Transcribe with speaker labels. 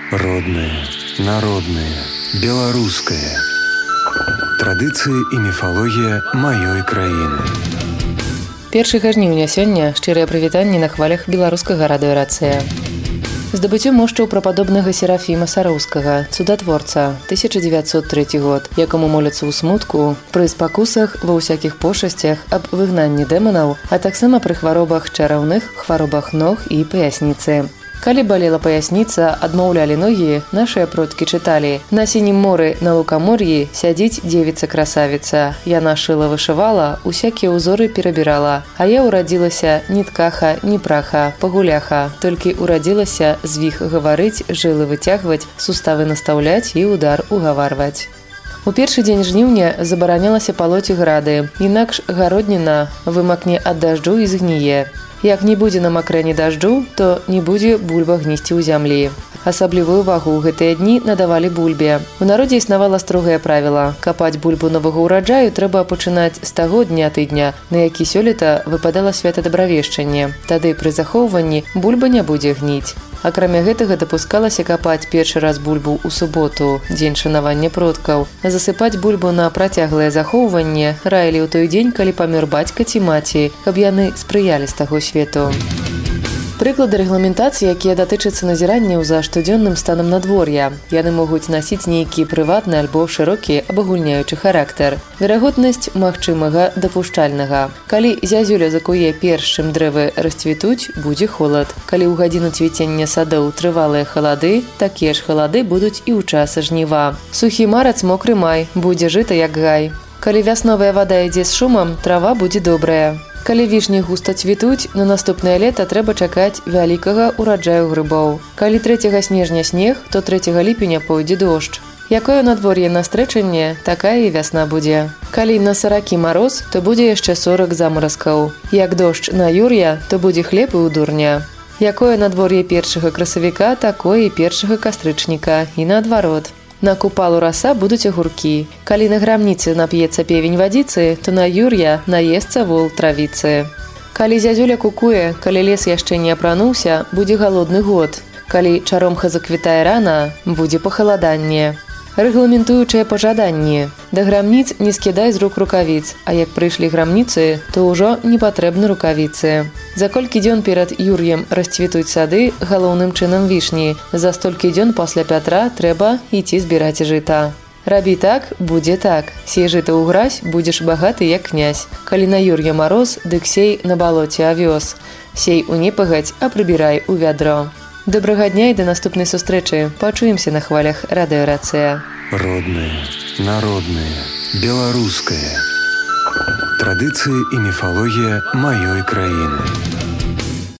Speaker 1: Родное, народное, беларускае. Традыцыі і міфалогія маёй краіны.
Speaker 2: 1 жніўня сёння шчырыя прывітанні на хвалях беларускага радыёрацыя. Здабыццё мошчаў прападобнага Серафіма Сароўскага, цудатворца, 1903 год, якому моляцца ў смутку, пры спакусах, ва ўсякіх пошасцях, аб выгнанні дэманаў, а таксама пры хваробах чараўных, хваробах ног і паясніцы. Калі балела паясніца, адмаўлялі ногі, нашыя продкі чыталі: «На сінім моры, на лукамор'і сядзіць дзевіца-красавіца. Яна шыла, вышывала, усякія ўзоры перабірала. А я урадзілася ні ткаха, ні праха, пагуляха. Толькі урадзілася звіх гаварыць, жылы выцягваць, суставы настаўляць і удар угаварваць». У першы дзень жніўня забаранялася палоць грады, інакш гародніна вымакне ад дажджу і згніе. Як не будзе на макрэні дажджу, то не будзе бульба гнісці ў зямлі. Асаблівую ўвагу ў гэтыя дні надавалі бульбе. У народзе існавала строгае правіла: капаць бульбу новага ўраджаю трэба пачынаць з таго дня тыдня, на які сёлета выпадала свята Дабравешчання. Тады пры захоўванні бульба не будзе гніць. Акрамя гэтага дапускалася капаць першы раз бульбу ў суботу, дзень шанавання продкаў. Засыпаць бульбу на працяглае захоўванне раілі ў той дзень, калі памёр бацька ці маці, каб яны спрыялі з таго свету. Прыклады рэгламентацыі, якія датычацца назіранняў за штодзённым станам надвор'я. Яны могуць насіць нейкі прыватны альбо шырокі абагульняючы характар. Верагоднасць магчымага дапушчальнага. Калі зязюля закуе перш, чым дрэвы расцвітуць, будзе холад. Калі ў гадзіну цвіцення садоў трывалыя халады, такія ж халады будуць і ў час жніва. Сухі марац, мокры май, будзе жыта як гай. Калі вясновая вада ідзе з шумам, трава будзе добрая. Калі вішні густа цвітуць, на наступнае лета трэба чакаць вялікага ўраджаю грыбоў. Калі 3 снежня снег, то 3 ліпеня пойдзе дождж. Якое надвор'е на стрэчанне, такая і вясна будзе. Калі на 40 мароз, то будзе яшчэ 40 замаразкаў. Як дождж на юр'я, то будзе хлеб і ў дурня. Якое надвор'е 1 красавіка, такое і 1 кастрычніка, і наадварот. На купалу раса будуць агуркі. Калі на грамніцы нап'ецца певень вадзіцы, то на юр'я наесца вол травіцы. Калі зязюля кукуе, калі лес яшчэ не апрануўся, будзе галодны год. Калі чаромха заквітае рана, будзе пахаладанне. Рэгламентуючыя пажаданні. Да грамніц не скідай з рук рукавіц, а як прыйшлі грамніцы, то ўжо не патрэбны рукавіцы. За колькі дзён перад юр'ем расцвітуць сады, галоўным чынам вішні. За столькі дзён пасля Пятра трэба ісці збіраць жыта. Рабі так, будзе так. Сей жыта ў гразь, будзеш багаты як князь. Калі на юр'я мароз, дык сей на балоце авёс. Сей у непагадзь, а прыбірай у вядро. Добрага дня і да наступнай сустрэчы. Пачуемся на хвалях радыёрацыя.
Speaker 1: Родное, народное, беларускае. Традыцыі і міфалогія маёй краіны.